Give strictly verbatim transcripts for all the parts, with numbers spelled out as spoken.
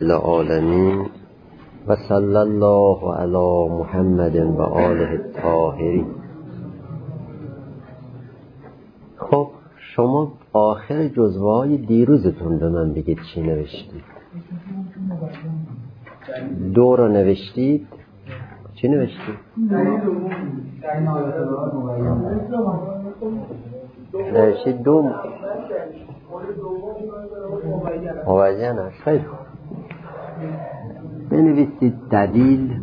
العالمین و صلی الله علی محمد و آله الطاهرین. خب شما آخر جزوه های دیروزتون به من بگید چی نوشتید؟ دو رو نوشتید؟ چی نوشتید؟ نوشتید دو مبین است. خیلی بنویسید دلیل.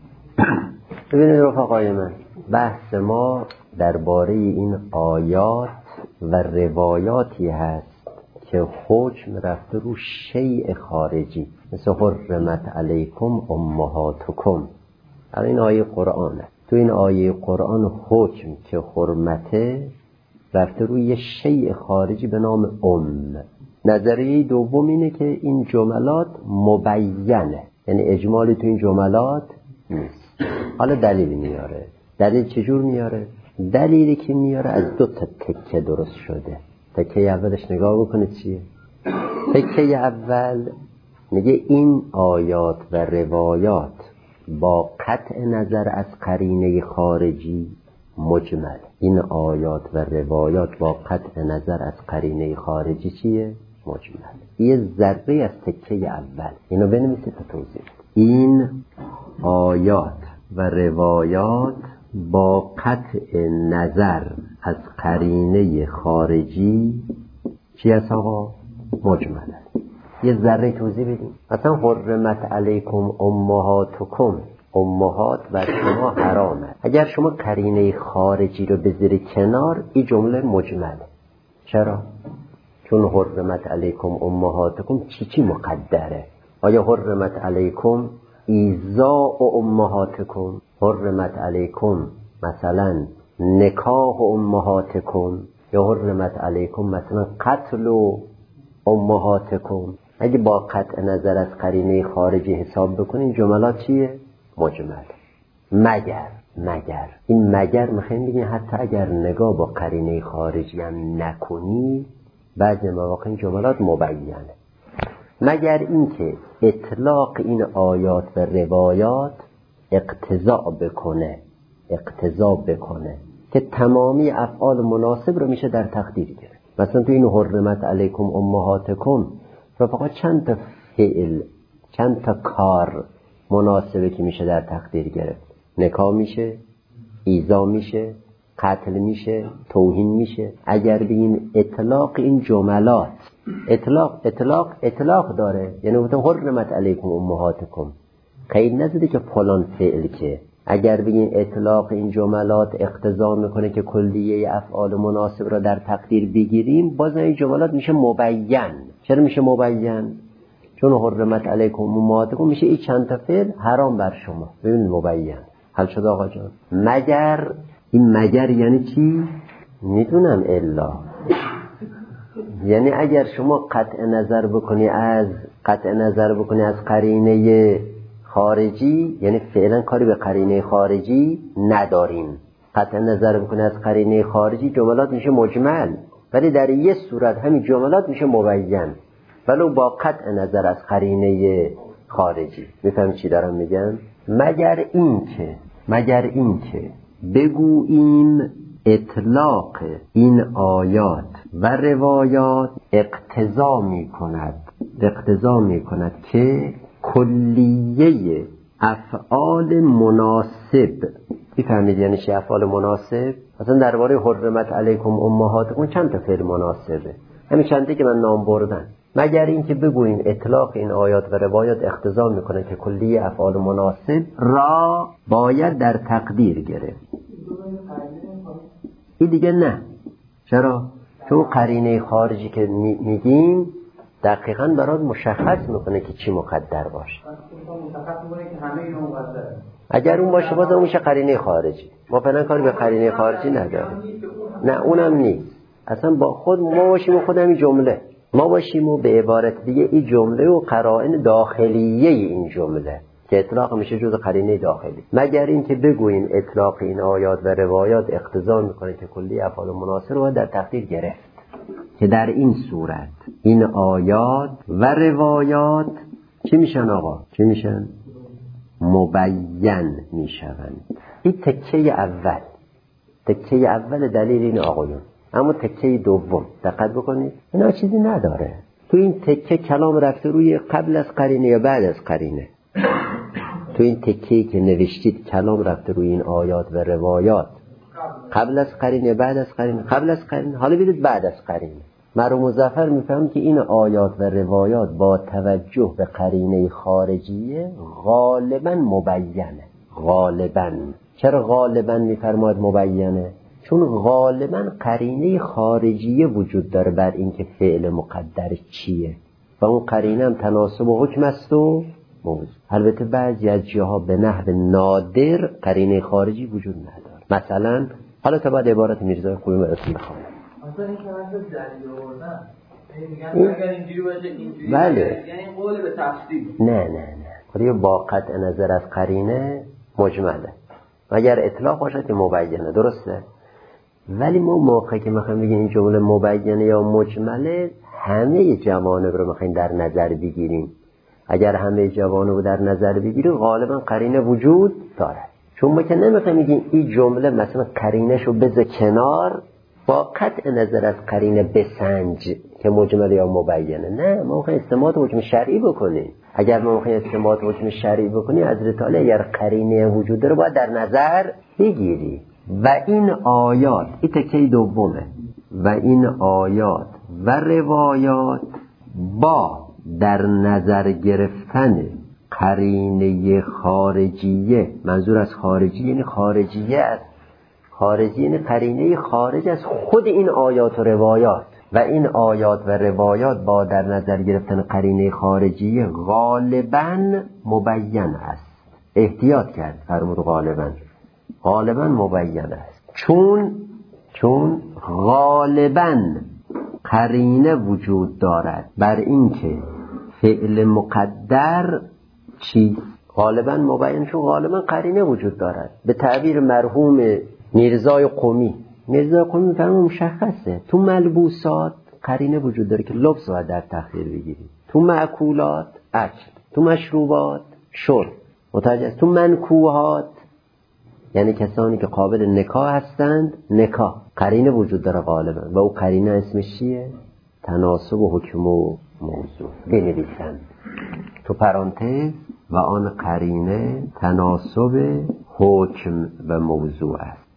ببینید رفقای من، بحث ما درباره این آیات و روایاتی هست که حکم رفته رو شیء خارجی، مثل حرمت علیکم امهاتکم. این آیه قرآنه. تو این آیه قرآن حکم که حرمته رفته روی یه شیء خارجی به نام ام. نظریه دوم اینه که این جملات مبینه، یعنی اجمالی تو این جملات نیست. حالا دلیل میاره. دلیل چجور میاره؟ دلیلی که میاره از دو تا تکه درست شده. تکه اولش نگاه بکنید چیه؟ تکه اول میگه این آیات و روایات با قطع نظر از قرینه خارجی مجمل. این آیات و روایات با قطع نظر از قرینه خارجی چیه؟ مجمل. یه ذره از تکه اول اینو بنویسید تا توضیح. این آیات و روایات با قطع نظر از قرینه خارجی چی هست آقا؟ مجمل است. یه ذره توضیح بدیم. مثلا حرمت علیکم امهاتکم، امهات و شما حرامه. اگر شما قرینه خارجی رو بذاری کنار، این جمله مجمله. چرا؟ چون حرمت علیکم امهاتکم چی چی مقدره؟ آیا حرمت علیکم ایذاء امهاتکم، حرمت علیکم مثلا نکاح امهاتکم، یا حرمت علیکم مثلا قتل امهاتکم؟ اگه با قطع نظر از قرینه خارجی حساب بکنین جملات چیه؟ مجمل. مگر مگر این مگر میخوایم بگیم حتی اگر نگاه با قرینه خارجی هم نکنی، بعضی مواقع این جملات مبینه. مگر اینکه اطلاق این آیات و روایات اقتضا بکنه اقتضا بکنه که تمامی افعال مناسب رو میشه در تقدیر گرفت. مثلا تو این حرمت علیکم امهاتکم رفقا چند تا فعل، چند تا کار مناسبه که میشه در تقدیر گرفت؟ نکاح میشه، ایذا میشه، قتل میشه، توهین میشه. اگر بگیم اطلاق این جملات اطلاق اطلاق اطلاق داره، یعنی گفتم حرمت علیکم امهاتکم، قید نزده که فلان فعل. که اگر بگیم اطلاق این جملات اقتضا میکنه که کلیه افعال مناسب را در تقدیر بگیریم، باز این جملات میشه مبین. چرا میشه مبین؟ چون حرمت علیکم امهاتکم میشه این چند تا فعل حرام بر شما. ببینید مبین. حل شد آقا جان؟ مگر این مگر یعنی چی؟ میدونم الا یعنی اگر شما قطع نظر بکنی از قطع نظر بکنی از قرینه خارجی، یعنی فعلا کاری به قرینه خارجی نداریم، قطع نظر بکنی از قرینه خارجی، جملات میشه مجمل. ولی در یه صورت همین جملات میشه مبین ولو با قطع نظر از قرینه خارجی. میفهمی چی دارم میگم؟ مگر اینکه مگر اینکه بگوییم اطلاق این آیات و روایات اقتضا می کند اقتضا می کند که کلیه افعال مناسب. بفهمید یعنی چی افعال مناسب؟ مثلا درباره حرمت علیکم امهاتکم چند تا فعل مناسبه؟ همین چندی که من نام بردم. مگر اینکه بگوییم اطلاق این آیات و روایات اقتضا میکنه که کلیه افعال مناسب را باید در تقدیر گرفت. این دیگه نه. چرا؟ چون قرینه خارجی که میگیم دقیقاً برات مشخص میکنه که چی مقدر باشه. اگر اون باشه باز اون میشه قرینه خارجی. ما فعلا کاری به قرینه خارجی نداریم. نه اونم نیست. اصلا با خود ما باشیم و خودم این جمله ما باشیم و به عبارت دیگه این جمله و قرائن داخلیه این جمله که اطلاق میشه جز قرینه داخلی. مگر این که بگوییم اطلاق این آیات و روایات اقتضا میکنه که کلی افعال مناسب رو در تقدیر گرفت، که در این صورت این آیات و روایات چی میشن آقا؟ چی میشن؟ مبین میشوند. این تکه اول، تکه اول دلیل این آقایون. اما تکه دوم دقت بکنید، اینا چیزی نداره. تو این تکه کلام رفته روی قبل از قرینه یا بعد از قرینه؟ تو این تکه‌ای که نوشتید کلام رفته روی این آیات و روایات قبل از قرینه بعد از قرینه؟ قبل از قرینه. حالا بیدید بعد از قرینه. مرحوم مظفر میفهم که این آیات و روایات با توجه به قرینه خارجیه غالبا مبینه. غالبا. چرا غالبا میفرماید مبینه؟ چون غالبا قرینه خارجیه وجود داره بر اینکه فعل مقدر چیه و اون قرینه هم تناسب و حکم است و موضوع. البته بعضی از جاها به نحو نادر قرینه خارجی وجود نداره. مثلا حالا تا بعد عبارت میرزای خوبی براتون بخونم. مثلا این که مثلا دلیل آوردن میگن اگر اینجوری باشه اینجوری، بله. یعنی قول به تفصیل. نه نه نه. خودی با قطع نظر از قرینه مجمله. اگر اطلاق باشه که مبینه، درسته؟ ولی ما موقعی که میخوایم بگیم این جمله مبینه یا مجمله، همه جوانب رو میخوایم در نظر بگیریم. اگر همه جوانب رو در نظر بگیریم غالبا قرینه وجود داره. چون ما که نمیخوایم بگیم این جمله مثلا قرینه‌شو بذار کنار، با قطع نظر از قرینه بسنج که مجمله یا مبینه. نه، ما میخوایم استنباط حکم شرعی بکنیم. اگر ما میخوایم استنباط حکم شرعی بکنیم، حضرت علی اگر قرینه وجود داره باید در نظر بگیری. و این آیات، این تکه دومه، و این آیات و روایات با در نظر گرفتن قرینه خارجیه، منظور از خارجی یعنی خارجیه است، خارجی یعنی قرینه خارج از خود این آیات و روایات، و این آیات و روایات با در نظر گرفتن قرینه خارجیه غالباً مبین است. احتیاط کرد فرمود غالباً، غالباً مبین است. چون چون غالباً قرینه وجود دارد بر اینکه فعل مقدر چیست. غالباً مبین، چون غالباً قرینه وجود دارد. به تعبیر مرحوم میرزای قمی، میرزای قمی فرمود مشخصه تو ملبوسات قرینه وجود داره که لبس باید در تخدیر بگیرید، تو معکولات اکل، تو مشروبات شرب، متوجه است؟ تو منکوحات یعنی کسانی که قابل نکاح هستند نکاح، قرینه وجود داره غالبا، و او قرینه اسمش چیه؟ تناسب و حکم و موضوع. بنویسند تو پرانتز و آن قرینه تناسب حکم و موضوع است.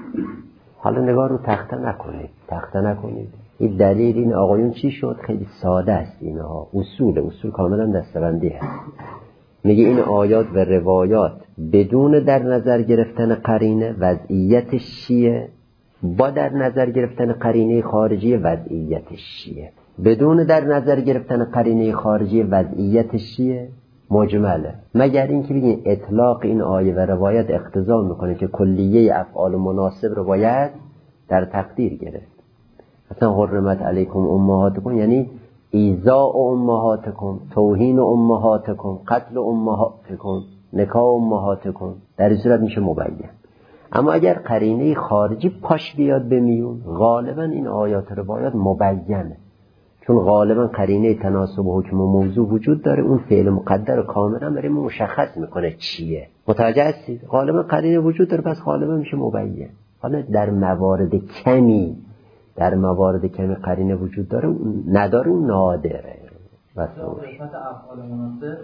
حالا نگاه رو تخته نکنید، تخته نکنید. این دلیل این آقایون چی شد؟ خیلی ساده است اینها، اصول اصول کاملا دستبندی هست. میگه این آیات و روایات بدون در نظر گرفتن قرینه وضعیتش چیه؟ با در نظر گرفتن قرینه خارجی وضعیتش چیه؟ بدون در نظر گرفتن قرینه خارجی وضعیتش چیه؟ مجمله. مگر اینکه بگین اطلاق این آیه و روایت اقتضا میکنه که کلیه افعال مناسب رو باید در تقدیر گرفت. مثلا حرمت علیکم امهاتکم یعنی ایذاء امهاتکم، توهین امهاتکم، قتل امهاتکم، نکاح امهاتکم، در این صورت میشه مبین. اما اگر قرینه خارجی پاش بیاد به میون، غالبا این آیات روایات مبینه، چون غالبا قرینه تناسب و حکم و موضوع وجود داره. اون فعل مقدر کاملا برای ما مشخص میکنه چیه. متوجه هستید؟ غالبا قرینه وجود داره، پس غالبا میشه مبین. حالا در موارد کمی، در موارد کمی قرینه وجود داره، نداره، اون نادره. بس قسمت افعال مناسب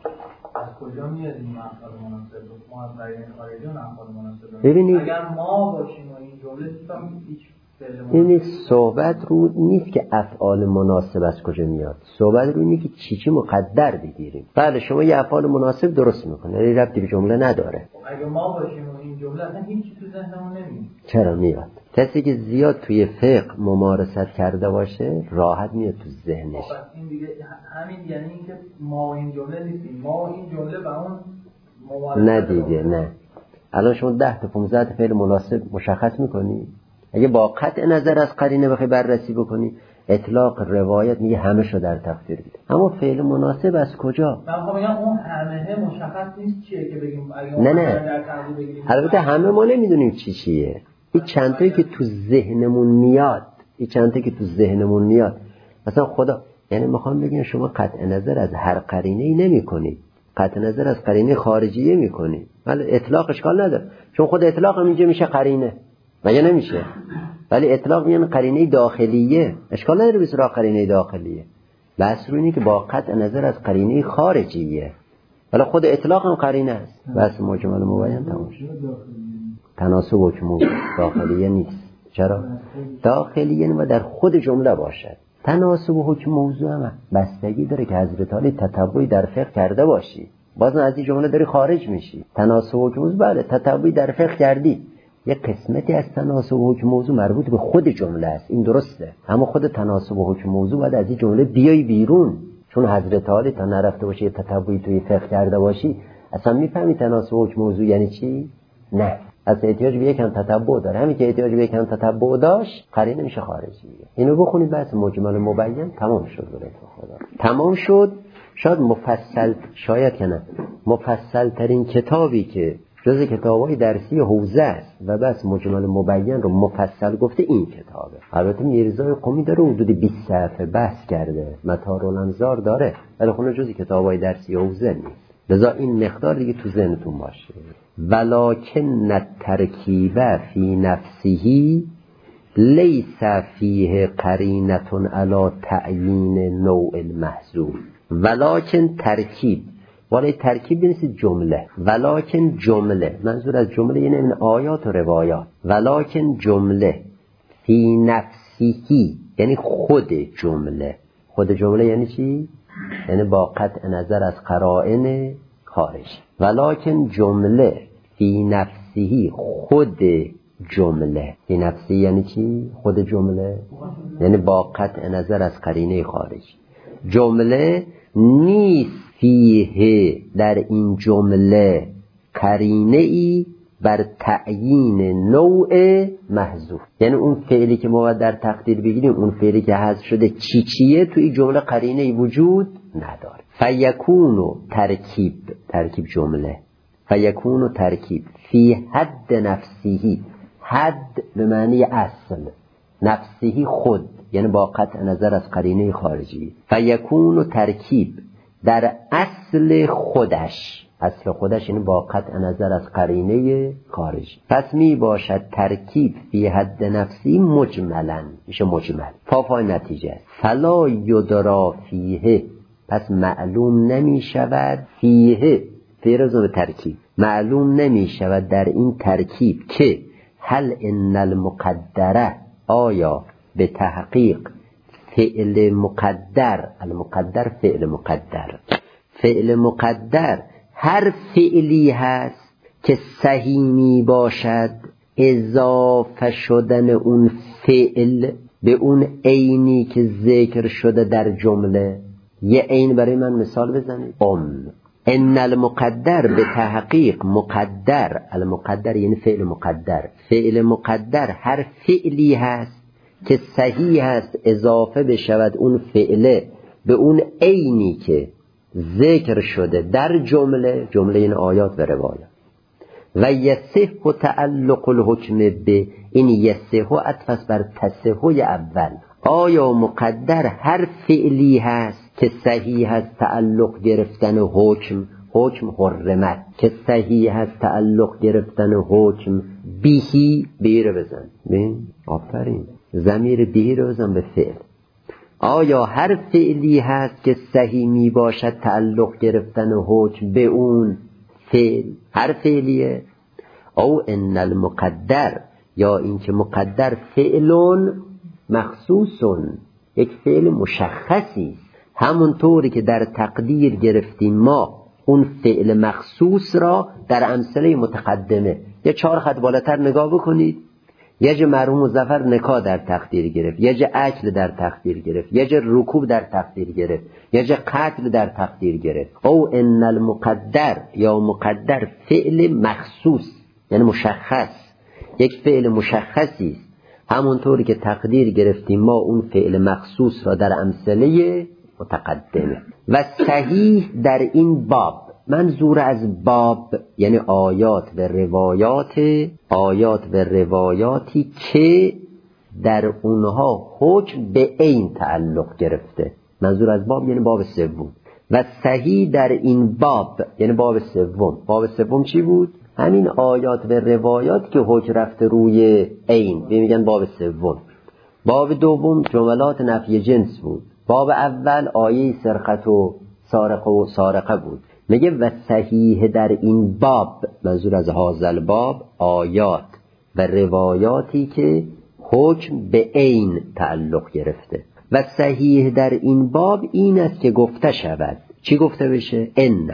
از کجا میاد این افعال مناسب؟ ما از قرینه خارجی اون افعال مناسب ببینید، اگر ما باشیم و این جمله هیچ این صحبت رو نیست که افعال مناسب از کجا میاد، صحبت رو اینه که چی چی مقدر بگیریم. بله شما یه افعال مناسب درست میکنه، ولی ربطی به جمله نداره. اگه ما باشیم و این جمله اصلا هیچی تو ذهنمون نمیاد. چرا میاد؟ کسی که زیاد توی فقه ممارست کرده باشه راحت میاد تو ذهنش. خب این دیگه همین یعنی اینکه ما این جمله نیستیم، ما این جمله با اون ممارست. نه دیگه نه. الان شما ده تا پانزده تا فعل مناسب مشخص میکنی. اگه با قطع نظر از قرینه بخوای بررسی بکنی، اطلاق روایت میگه همه شو در تقدیر بده. اما فعل مناسب از کجا؟ من خب میگم اون همه مشخص نیست چیه که بگیم اگه نه نه در تقدیر بگیریم. البته همه ما نمیدونیم چی چیه. این چند تایی که تو ذهنمون میاد، این چند تایی که تو ذهنمون میاد. مثلا خدا یعنی میخوام بگم شما قطع نظر از هر قرینه‌ای نمی‌کنید، قطع نظر از قرینه خارجیه می‌کنید. ولی اطلاق اشکال نداره، چون خود اطلاق هم اینجا میشه قرینه، مگه نمیشه؟ ولی اطلاق میگن قرینه داخلیه، اشکال نداره به سراغ قرینه داخلیه. بس رو اینه که با قطع نظر از قرینه خارجیه، ولی خود اطلاق هم قرینه است. بس مجمل مبین تمام شد. تناسب حکم داخلیه نیست. چرا؟ داخلیه و در خود جمله باشد. تناسب حکم موضوع هم بستگی داره که حضرت علی تتبعی در فقه کرده باشی، باز از این جمله داری خارج میشی. تناسب حکم موضوع بله تتبعی در فقه کردی، یه قسمتی از تناسب حکم موضوع مربوط به خود جمله است، این درسته، اما خود تناسب حکم موضوع باید از این جمله بیای بیرون، چون حضرت علی تا نرفته باشی یه تتبعی توی فقه کرده باشی اصلا میفهمی تناسب حکم موضوع یعنی چی؟ نه، از احتیاج به یک هم تتبع داره، همین که احتیاج به یک هم تتبع داشت قرینه میشه خارجی. اینو بخونید بس مجمل مبین تمام شد. برای خدا تمام شد. شاید مفصل، شاید که نه مفصل ترین کتابی که جز کتابای درسی حوزه است و بس مجمل مبین رو مفصل گفته این کتابه. البته میرزای قمی داره حدود بیست صفحه بحث کرده، مطار الانظار داره، ولی خونه جز کتابای درسی حوزه نیست، لذا این مقدار دیگه تو ذهنتون باشه. ولکن الترکیب فی نفسه لیس فیه قرینة علی تعیین نوع المحذوف. ولکن ترکیب، ولی ترکیب نیست جمله، ولکن جمله، منظور از جمله یعنی این آیات و روایات. ولکن جمله فی نفسه یعنی خود جمله. خود جمله یعنی چی؟ یعنی با قطع نظر از قرائن خارج. ولکن جمله فی نفسه، خود جمله فی نفسه یعنی چی؟ خود جمله یعنی با قطع نظر از قرینه خارج. جمله نیست فیه، در این جمله قرینه ای بر تعیین نوع محذوف، یعنی اون فعلی که ما در تقدیر بگیریم، اون فعلی که حذف شده چی چیه، تو این جمله قرینه ای وجود نداره. فیکون ترکیب، ترکیب جمله، فیکون ترکیب فی حد نفسه، حد به معنی اصل، نفسه خود یعنی با قطع نظر از قرینه خارجی. فیکون ترکیب در اصل خودش، اصل خودش یعنی با قطع نظر از قرینه خارجی. پس می باشد ترکیب فی حد نفسی مجملا، میشه مجمل. پاپای نتیجه فلا یدرا فیه، پس معلوم نمی شود فیه، فیرزو ترکیب معلوم نمی شود در این ترکیب که هل ان المقدره، آیا به تحقیق فعل مقدر، المقدر فعل مقدر، فعل مقدر هر فعلی هست که صحیح می باشد اضافه شدن اون فعل به اون عینی که ذکر شده در جمله. یه عین برای من مثال بزنید. ام ان المقدر به تحقیق مقدر، المقدر یعنی فعل مقدر، فعل مقدر هر فعلی هست که صحیح هست اضافه بشود اون فعله به اون عینی که ذکر شده در جمله، جمله این آیات و روایات. و یصح تعلق الحکم به، این یصح عطف بر تصح اول. آیا مقدر هر فعلی هست که صحیح هست تعلق گرفتن حکم، حکم حرمت که صحیح هست تعلق گرفتن حکم بیهی، بیر بزن بین آفرین ضمیر بیهی رو بزن به فعل. آیا هر فعلی هست که صحیح می باشد تعلق گرفتن حکم به اون فعل، هر فعلیه؟ او ان المقدر، یا اینکه مقدر فعلون مخصوصون، یک فعل مشخصی، همونطوری که در تقدیر گرفتیم ما اون فعل مخصوص را در امثله متقدمه. یه چهار خط بالاتر نگاه بکنید، یه جا مرحوم مظفر نکاح در تقدیر گرفت، یه جا اکل در تقدیر گرفت، یه جا رکوب در تقدیر گرفت، یه جا قتل در تقدیر گرفت. او ان المقدر، یا مقدر فعل مخصوص یعنی مشخص، یک فعل مشخصی است، همونطوری که تقدیر گرفتیم ما اون فعل مخصوص را در امثله متقدمه. و صحیح در این باب، منظور از باب یعنی آیات و روایات، آیات و روایاتی که در اونها حکم به عین تعلق گرفته، منظور از باب یعنی باب سوم. و صحیح در این باب یعنی باب سوم. باب سوم چی بود؟ همین آیات و روایات که حکم رفته روی عین میگن باب سوم. باب دوم جملات نفی جنس بود. باب اول آیه سرقت و سارقه و سارقه بود. میگه و صحیح در این باب، منظور از هازل باب آیات و روایاتی که حکم به عین تعلق گرفته. و صحیح در این باب این است که گفته شود. چی گفته بشه؟ ان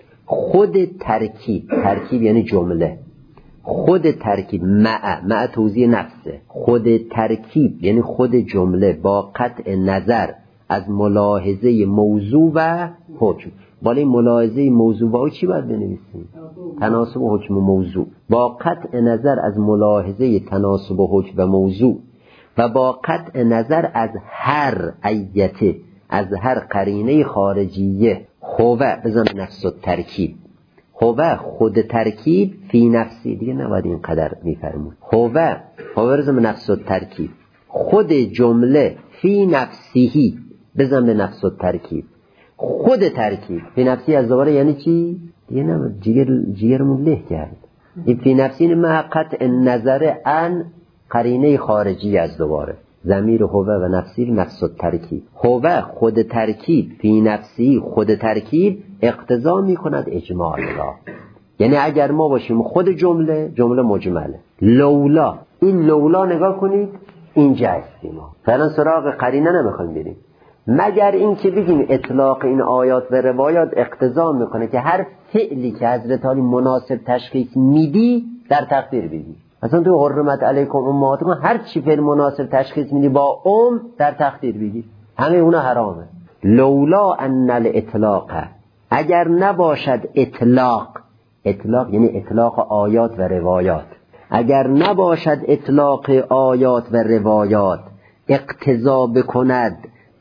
خود ترکیب، ترکیب یعنی جمله، خود ترکیب مع مع توضیح نفسه، خود ترکیب یعنی خود جمله با قطع نظر از ملاحظه موضوع و حکم. بالای ملاحظه موضوع با چی باید بنویسیم؟ تناسب و حکم و موضوع. با قطع نظر از ملاحظه تناسب و حکم و موضوع و با قطع نظر از هر ایته، از هر قرینه خارجیه. هوه بزن نفس و ترکیب، هوه خود ترکیب فی نفسی، دیگه نباید اینقدر میفرمون. هوه هوه بزن نفس و ترکیب، خود جمله فی نفسیهی بزن به نفس و ترکیب، خود ترکیب فی نفسی از دوباره یعنی چی؟ دیگه نباید جگر جگرمون له کرد. این فی نفسی مع قطع نظر ان قرینه خارجی از دوباره. ضمیر هوه و نفسی نفس الترکیب. هوه خود ترکیب فی نفسی خود ترکیب اقتضا می کند اجمال را. یعنی اگر ما باشیم خود جمله، جمله مجمله. لولا، این لولا نگاه کنید اینجا هستیم ما. فعلا سراغ قرینه نمیخوایم بریم، مگر این که بگیم اطلاق این آیات و روایات اقتضا میکنه که هر فعلی که حضرت علی مناسب تشخیص میدی در تقدیر بگی. اصلا تو حرمت علیکم امهاتکم هر چی فعل مناسب تشخیص میدی با ام در تقدیر بگی، همه اونا حرامه. لولا ان الاطلاق، اگر نباشد اطلاق، اطلاق یعنی اطلاق آیات و روایات، اگر نباشد اطلاق آیات و روایات اقتضا بکند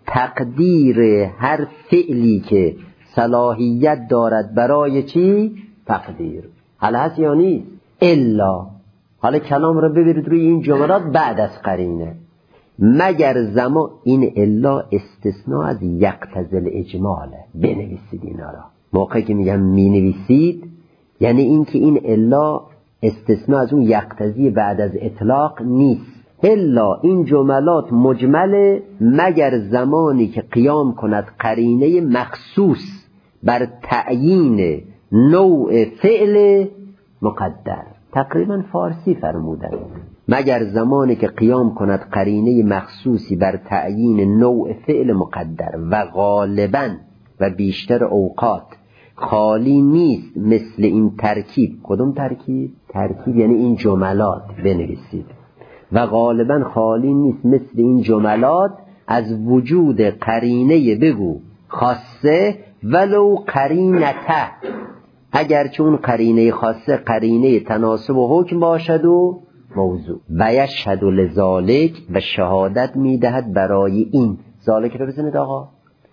تقدیر هر فعلی که صلاحیت دارد برای چی؟ تقدیر. حالا هست یا نیست؟ الا، حالا کلام رو ببرید روی این جملات بعد از قرینه، مگر زمان، این الا استثناء از یقتضی اجماله. بنویسید اینا را موقعی که میگم می نویسید، یعنی این که این الا استثناء از اون یقتضی بعد از اطلاق نیست. الا این جملات مجمله مگر زمانی که قیام کند قرینه مخصوص بر تعیین نوع فعل مقدر. تقریبا فارسی فرمودن، مگر زمانی که قیام کند قرینه مخصوصی بر تعیین نوع فعل مقدر و غالبا و بیشتر اوقات خالی نیست مثل این ترکیب. کدوم ترکیب؟ ترکیب یعنی این جملات. بنویسید و غالبا خالی نیست مثل این جملات از وجود قرینه، بگو خاصه ولو قرینته، اگر چون قرینه خاصه قرینه تناسب و حکم باشد و موضوع. و یشهد لذالک، و شهادت میدهد برای این. ذالک رو بزنید آقا،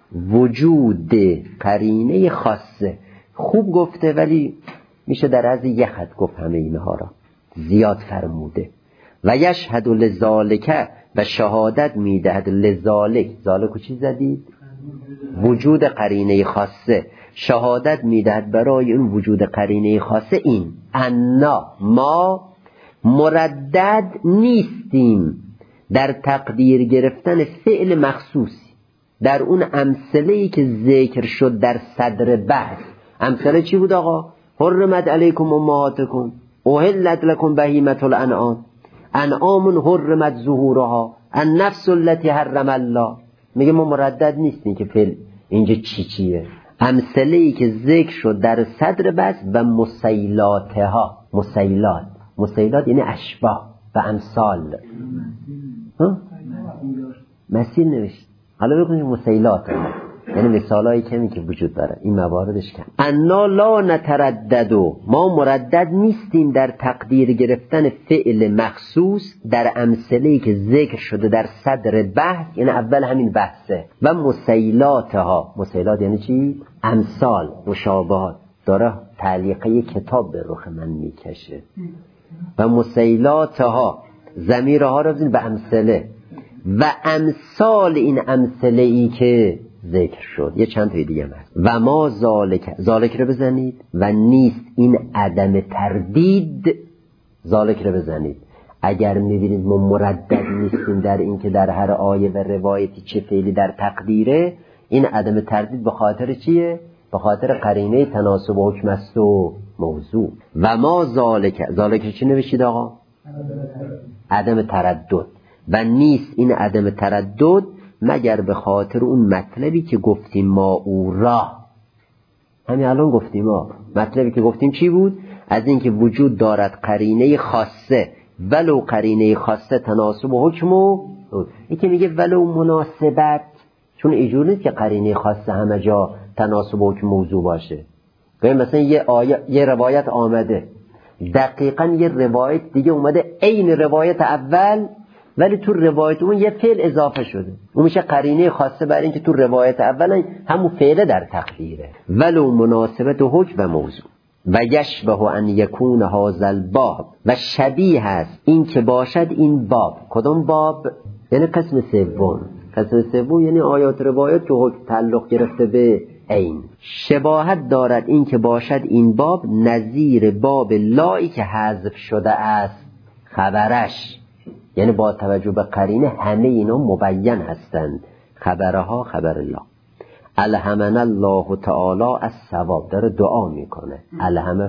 وجود قرینه خاصه. خوب گفته ولی میشه در از یه خط گفت همه اینها را، زیاد فرموده. و یشهد لذالک، و شهادت میدهد لذالک. ذالک چی زدید؟ وجود قرینه خاصه. شهادت میدهد برای اون وجود قرینه خاصه این انا ما مردد نیستیم در تقدیر گرفتن فعل مخصوصی در اون امثله‌ای که ذکر شد در صدر بحث. امثله چی بود آقا؟ حرمت علیکم امهاتکم، احلت لکم بهیمة الانعام، انعام حرمت ظهورها، النفس التي حرم الله. میگه ما مردد نیستیم که فعل اینجا چی چیه. امثله‌ای که ذکر شد در صدر بحث و مسیلاتها. مسیلات، مسیلات یعنی اشباه و امثال. ها؟ مثیل نوشت. حالا بکنید مسیلات ها. یعنی مثالایی کمی که وجود داره، این مواردش کم. انا لا نترددو، ما مردد نیستیم در تقدیر گرفتن فعل مخصوص در امثله‌ای که ذکر شده در صدر بحث، یعنی اول همین بحثه. و مسیلاتها، مسیلات یعنی چی؟ امثال، مشابهات. داره تعلیقه کتاب به رخ من میکشه. و مسیلاتها، ضمیرها رو بزنید به امثله. و امثال این امثله‌ای که ذکر شد. یه چند تای دیگه هست. و ما ذالک، ذالک رو بزنید و نیست این عدم تردید، ذالک رو بزنید. اگر می‌بینید ما مردد نیستیم در این که در هر آیه و روایتی چه فعلی در تقدیره، این عدم تردید به خاطر چیه؟ به خاطر قرینه تناسب حکم است و موضوع. و ما ذالک، ذالک چی نوشید آقا؟ عدم تردد. و نیست این عدم تردد مگر به خاطر اون مطلبی که گفتیم ما او را، همین الان گفتیم ما مطلبی که گفتیم چی بود؟ از اینکه وجود دارد قرینه خاصه، ولو قرینه خاصه تناسب و حکم و این که میگه ولو مناسبت، چون اینجور نیست که قرینه خاصه همه جا تناسب و حکم موضوع باشه. ببین مثلا یه آیه، یه روایت آمده دقیقاً یه روایت دیگه اومده عین روایت اول، ولی تو روایت اون یه فعل اضافه شده، اون میشه قرینه خاصه برای اینکه تو روایت اول همون فعل در تقدیره. ولو مناسبت و حکم و موضوع. و یشبه ان یکون هذا الباب، و شبیه هست این که باشد این باب. کدوم باب؟ یعنی قسم سوم. قسم سوم یعنی آیات روایت که حکم تعلق گرفته به عین. شباهت دارد این که باشد این باب نظیر باب لایی که حذف شده است خبرش، یعنی با توجه به قرینه همه اینا مبین هستند. خبرها خبر الله. الهمنا الله تعالی الثواب، داره دعا میکنه. الهمه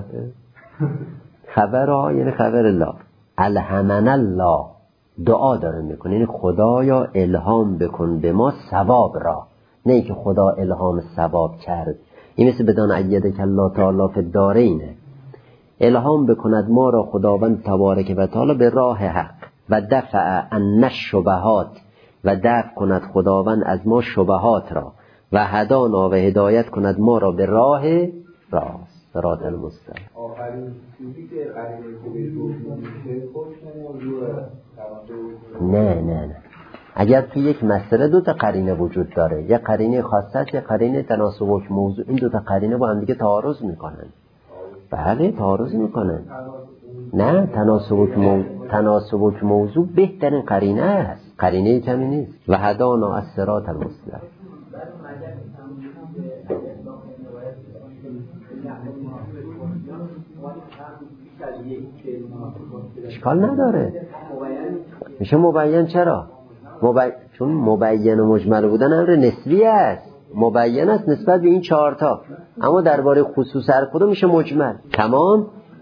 خبرها یعنی خبر الله. الهمنا الله دعا داره میکنه، یعنی خدایا الهام بکن به ما ثواب را، نه اینکه خدا الهام ثواب کرد. این مثل بدان ایدک الله تعالی فی الدارینه، الهام بکند ما را خداوند تبارک و تعالی به راه حق. و دفع عن الشبهات، و دفع کند خداوند از ما شبهات را. و هدانا و هدایت کند ما را به راه راست، صراط المستقیم. آخرین چیزی که قرینه که به توضیح میشه حکم موضوع. نه نه نه اگر تو یک مسئله دو تا قرینه وجود داره، یک قرینه خاصه است، یک قرینه تناسب حکم موضوع، این دو تا قرینه با هم دیگه تعارض میکنن. بله تعارض میکنن. نه تناسب حکم موضوع، تناسب حکم موضوع بهترین قرینه است، قرینه کمی نیست. و هدانا از صراط المستقیم. اشکال نداره، میشه مبین. چرا؟ مبین... چون مبین و مجمل بودن امر نسبی است، مبین است نسبت به این چهارتا، اما درباره خصوص هر کدوم میشه مجمل. تمام.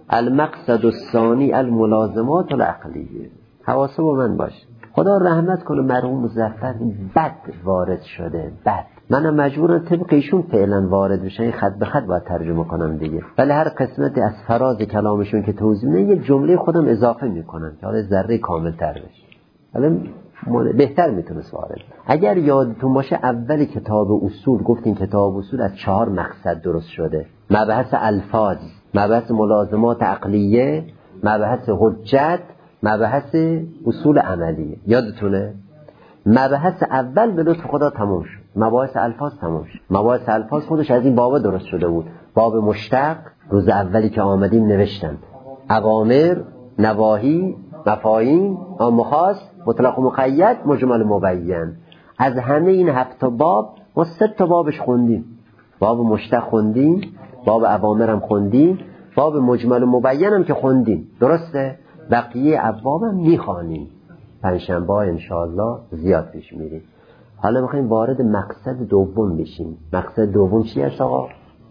المقصد الثانی الملازمات العقلیه. حواسه با من باش. خدا رحمت کنه مرحوم مظفر بد وارد شده، بد. منم مجبورم طبق ایشون فعلا وارد بشن، خط به خط باید ترجمه کنم دیگه، ولی هر قسمتی از فراز کلامشون که توضیح میده یه جمله خودم اضافه میکنم که حالا ذره کامل تر بشه. حالا بهتر میتونست وارد. اگر یادتون باشه اول کتاب اصول گفتیم کتاب اصول از چهار مقصد درست شده: مبحث الفاظ، مبحث ملازمات عقلیه، مبحث حجت، مبحث اصول عملیه. یادتونه؟ مبحث اول به لطف خدا تموم شد، مباحث الفاظ تموم شد. مباحث الفاظ خودش از این بابا درست شده بود. باب مشتق روز اولی که آمدیم نوشتن اوامر، نواهی، مفاهیم، عام و خاص، مطلق و مقید، مجمل و مبین. از همه این هفت باب ما سه تا بابش خوندیم. باب مشتق خوندیم، باب اوامر هم خوندیم، باب مجمل و مبین هم که خوندیم. درسته؟ بقیه ابواب هم میخوانیم. پنجشنبه انشاءالله زیاد پیش میریم. حالا میخوایم وارد مقصد دوم بشیم. مقصد دوم چی است آقا؟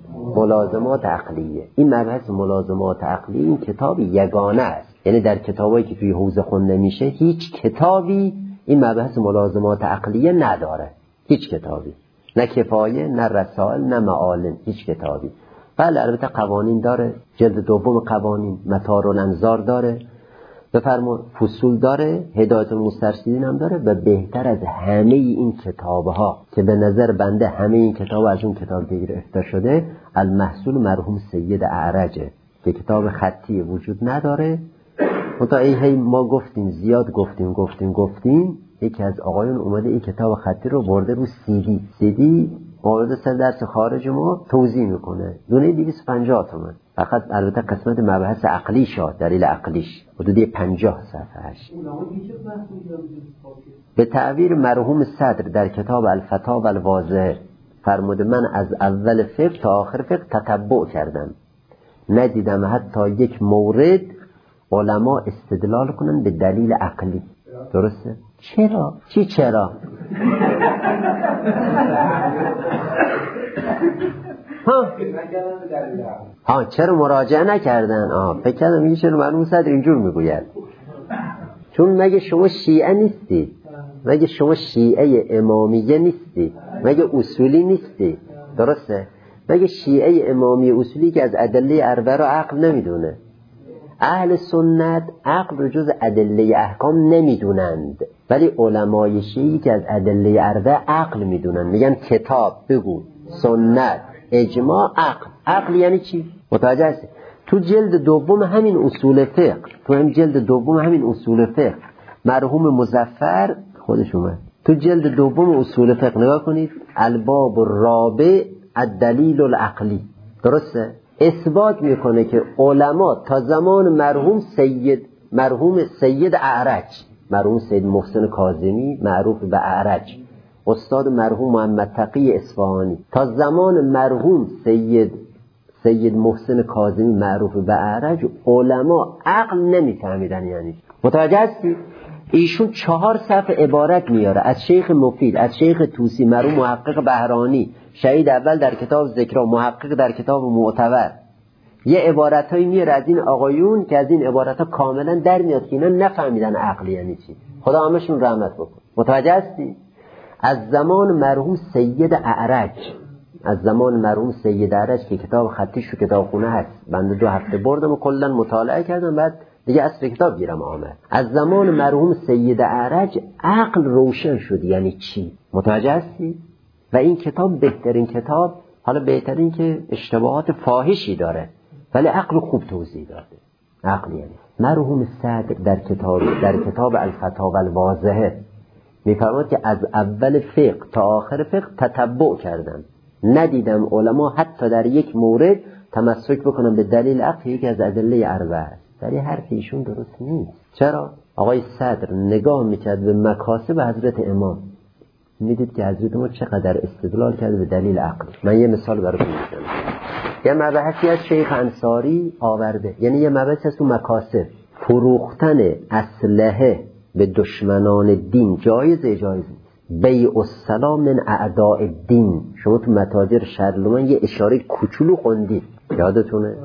ملازمات عقلیه. این مبحث ملازمات عقلیه این کتاب یگانه است، یعنی در کتابایی که توی حوزه خونده میشه هیچ کتابی این مبحث ملازمات عقلیه نداره. هیچ کتابی، نه کفایه، نه رسائل، نه معالم، هیچ کتابی. بله البته قوانین داره، جلد دوم قوانین، مطار الانظار داره، بفرما فصول داره، هدایت المسترشدین هم داره. و بهتر از همه این کتابها که به نظر بنده همه این کتاب از اون کتاب دیگه گرفته شده، المحصول مرحوم سید اعرجه که کتاب خطی وجود نداره. منتها ای هی ما گفتیم زیاد گفتیم گفتیم گفتیم یکی از آقایون اومده این کتاب خطی رو برده رو سی دی. سی دی مورد سر درس خارج ما توضیح میکنه، دونه دویست و پنجاه تومن. فقط البته قسمت مبحث عقلی شد، دلیل عقلیش حدود پنجاه صفحهش. به تعبیر مرحوم صدر در کتاب الفتاوی الواضحه فرموده من از اول فقه تا آخر فقه تتبع کردم، ندیدم حتی یک مورد علما استدلال کنن به دلیل عقلی. درسته؟ چرا؟ چی چرا؟ ها ها چرا مراجعه نکردن؟ آه فکر کردم میگه چرا مرحوم صدر اینجور میگوید. چون مگه شما شیعه نیستید؟ مگه شما شیعه امامیه نیستید؟ مگه اصولی نیستید؟ درسته؟ مگه شیعه امامی اصولی که از ادله اربعه رو عقل نمیدونه؟ اهل سنت عقل رو جز ادله احکام نمیدونند، ولی علمای شیعی که از ادله اربعه عقل میدونن، میگن کتاب بگو، سنت، اجماع، عقل. عقل یعنی چی؟ متوجه هستی؟ تو جلد دوم همین اصول فقه، تو هم جلد دوم همین اصول فقه مرحوم مظفر خودش اومد تو جلد دوم اصول فقه نگاه کنید، الباب الرابع الدلیل العقلی. درسته؟ اثبات میکنه که علما تا زمان مرحوم سید مرحوم سید اعرج، مرحوم سید محسن کاظمی معروف به اعرج، استاد مرحوم محمد تقی اصفهانی، تا زمان مرحوم سید سید محسن کاظمی معروف به اعرج علما عقل نمیفهمیدن. یعنی متوجه هستی؟ ایشون چهار صفحه عبارت میاره از شیخ مفید، از شیخ طوسی، مرحوم محقق بهرانی، شهید اول در کتاب ذکرا، محقق در کتاب معتبر، یه عبارتایی میاره از این آقایون که از این عبارتها کاملا در میاد که اینا نفهمیدن عقل یعنی چی. خدا همشون رحمت بکن. متوجه هستی؟ از زمان مرحوم سید اعرج، از زمان مرحوم سید اعرج که کتاب خطیش و کتاب خونه هست، بنده دو هفته بردم و کلا مطالعه کردم، بعد دیگه اصل کتاب گیرم آمد. از زمان مرحوم سید اعرج عقل روشن شد یعنی چی. متوجه هستی؟ و این کتاب بهترین کتاب، حالا بهترین که اشتباهات فاحشی داره ولی عقل خوب توضیح داده. عقل یعنی مرحوم صدر در کتاب در کتاب الفتاوی الواضحه میفرماید که از اول فقه تا آخر فقه تتبع کردم، ندیدم علما حتی در یک مورد تمسک بکنم به دلیل عقل یکی از ادله اربعه است. ولی حرف ایشون درست نیست. چرا؟ آقای صدر نگاه میکرد به مکاسب حضرت امام، میدید که حضرت ما چقدر استدلال کرده به دلیل عقل. من یه مثال براتون میزنم. یه مبحثی از شیخ انصاری آورده، یعنی یه مبحثی از تو مکاسب، فروختن اسلحه به دشمنان دین جایز جایز نیست. بیع السلام من اعداء الدین. شما تو متاجر شرلومن یه اشاره کوچولو خوندید، یادتونه؟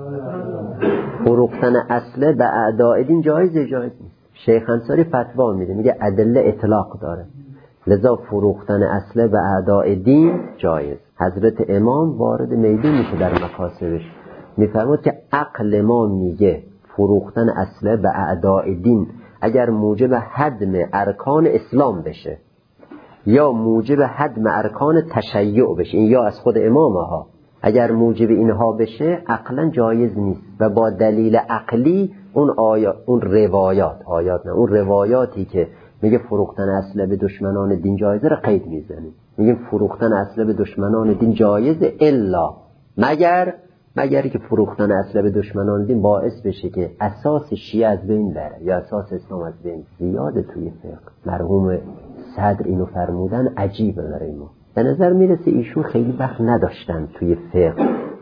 فروختن اسلحه به اعداء دین جایز جایز نیست. شیخ انصاری فتوا میده، میگه ادله اطلاق داره، لذا فروختن اسلحه به اعداء دین جایز. حضرت امام وارد میدون میشه در مکاسبش، میفرماد که عقل ما میگه فروختن اسلحه به اعداء دین اگر موجب هدم ارکان اسلام بشه یا موجب هدم ارکان تشیع بشه، این یا از خود امامه ها، اگر موجب اینها بشه عقلا جایز نیست. و با دلیل عقلی اون آیات، اون روایات، آیات نه، اون روایاتی که میگه فروختن اسلحه به دشمنان دین جایزه رو قید میزنیم، میگیم فروختن اسلحه به دشمنان دین جایزه الا مگر مگری که فروختن اسلحه به دشمنان دین باعث بشه که اساس شیعه از بین بره یا اساس اسلام از بین. زیاده توی فقه. مرحوم صدر اینو فرمودن عجیبه برای ما. به نظر میرسه ایشون خیلی وقت نداشتن توی فقه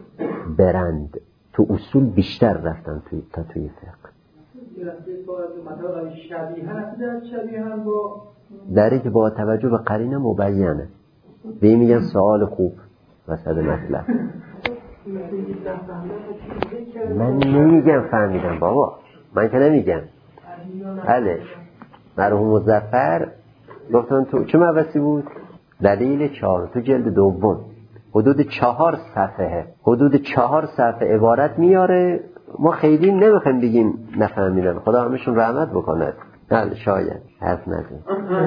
برند، تو اصول بیشتر رفتن توی تا توی فقه. داره که با توجه به قرینه مبینه. به این میگن سوال خوب وسط مطلب. من نمیگم فهمیدم بابا، من که نمیگم. بله مرحوم مظفر گفتن تو چه مبحثی بود؟ دلیل چهار تو جلد دوم حدود چهار صفحه حدود چهار صفحه عبارت میاره. ما خیلی نمیخوایم بگیم نفهمیدم، خدا همشون رحمت بکند. بله شاید حرف نزن.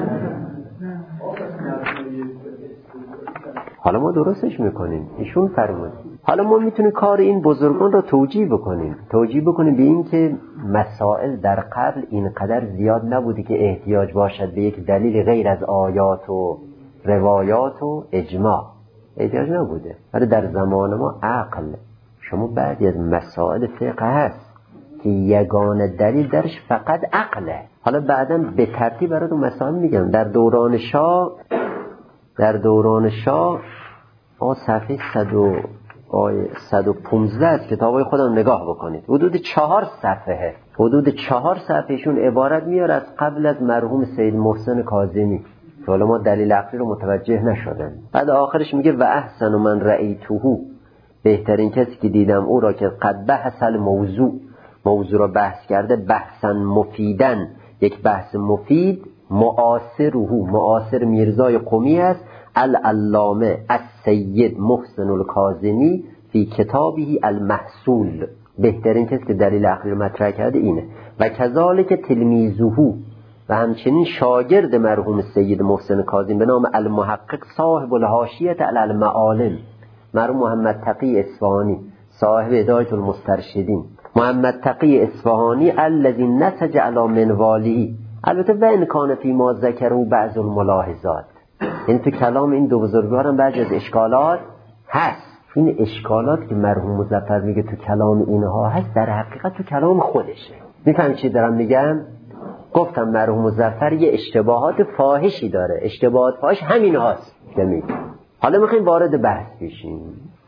حالا ما درستش میکنیم، ایشون فرمود. حالا ما میتونیم کار این بزرگان را توجیه بکنیم توجیه بکنیم به این که مسائل در قبل اینقدر زیاد نبوده که احتیاج باشد به یک دلیل غیر از آیات و روایات و اجماع، احتیاج نبوده. ولی در زمان ما عقل، شما بعضی از مسائل فقه هست که یگانه دلیل درش فقط عقله. حالا بعداً به ترتیب براتون مسائل میگم. در دوران شاه در دوران شاه آقا صفحه صد و صد و پانزده از کتابای خودم نگاه بکنید، حدود چهار صفحه حدود چهار صفحهشون عبارت میاره از قبل از مرحوم سید محسن کاظمی که حالا ما دلیل عقلی رو متوجه نشدن. بعد آخرش میگه و احسن من رأیتهو، بهترین کسی که دیدم او را که قد بحث الموضوع، موضوع را بحث کرده، بحثا مفیدن، یک بحث مفید، معاصره، معاصر میرزای قمی است، العلامه السید محسن الکاظمی فی کتابه المحصول. بهترین کسی که دلیل عقلی رو مطرح کرده اینه. و کذالک تلمیذه، و همچنین شاگرد مرحوم سید محسن کاظمی به نام المحقق صاحب الحاشیه علی المعالم، مرحوم محمد تقی اصفهانی صاحب هدایت المسترشدین، محمد تقی اصفهانی الذی نسج علی منواله. البته و ان کان فی ما ذکره بعض الملاحظات، این تو کلام این دو بزرگوارم بعضی از اشکالات هست. این اشکالات که مرحوم مظفر میگه تو کلام اینها هست، در حقیقت تو کلام خودشه. میفهم چی دارم میگم؟ گفتم مرحوم مظفر یه اشتباهات فاحشی داره، اشتباهات فاحش همین هاست که میگه. حالا میخوایم وارد بحث بشیم.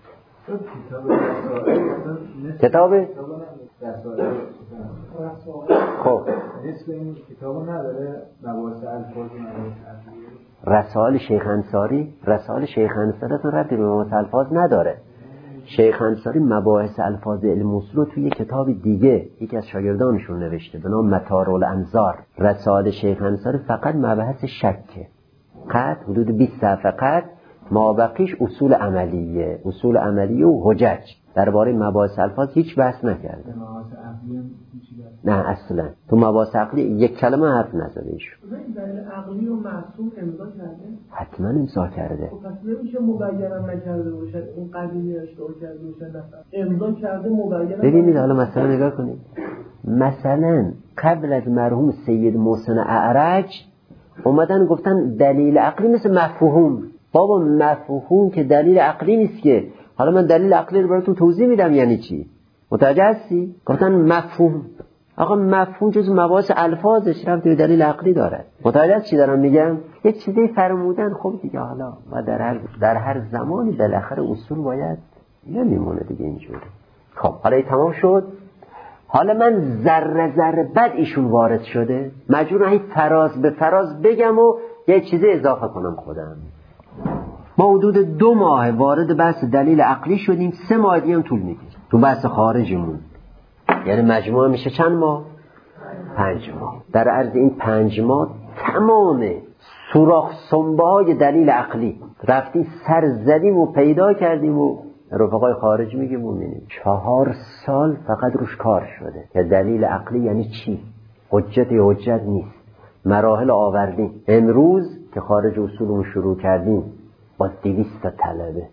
کتاب خب اسم این کتاب نداره مباحث الفاظ رسائل شیخ انصاری، رسائل شیخ انصاری تو ربطی به مباحث الفاظ نداره. شیخ انصاری مباحث الفاظ علم اصول رو توی کتاب دیگه یکی از شاگردانشون نوشته به نام مطار الانظار. رسائل شیخ انصاری فقط مباحث شکه، قد حدود بیست صفحه قد، مابقیش اصول عملیه، اصول عملیه و حجج. درباره مباحث الفاظ هیچ بحث نکرده. نه اصلا تو مباحث عقلی یک کلمه حرف نزده ایشون. دلیل عقلی و معصوم امضا کرده؟ حتما امضا کرده. خب پس نمیشه مبینم نکرده باشد، این قدیمی اشتباه کرده باشد، امضا کرده مبینم. ببینید حالا مثلا نگاه کنید، مثلا قبل از مرحوم سید محسن اعرج اومدن گفتن دلیل عقلی مثل مفهوم. بابا مفهوم که دلیل عقلی نیست که. حالا من دلیل عقلی رو براتون توضیح میدم یعنی چی. متوجه هستی؟ گفتن مفهوم. آقا مفهوم جز مباحث الفاظش رفت به دلیل عقلی داره. متوجه چی دارم میگم؟ یک چیزی فرمودن خب دیگه، حالا و در هر در هر زمانی بالاخره اصول باید نمیمونه دیگه اینجوری. خب حالا این تمام شد. حالا من ذره ذره بعد ایشون وارد شده، مجبورم هی فراز به فراز بگم و یه چیزی اضافه کنم خودم. ما حدود دو ماه وارد بحث دلیل عقلی شدیم، سه ماه دیگه هم طول میکشه تو بحث خارجمون. یعنی مجموعه میشه چند ماه؟ پنج ماه. در عرض این پنج ماه تمام سوراخ سنبه های دلیل عقلی رفتیم سر زدیم و پیدا کردیم و رفقای خارج میگه ببینید چهار سال فقط روش کار شده که دلیل عقلی یعنی چی، حجت یا حجت نیست، مراحل آوردیم. امروز که خارج اصولمون شروع کردیم با دویست تا طلبه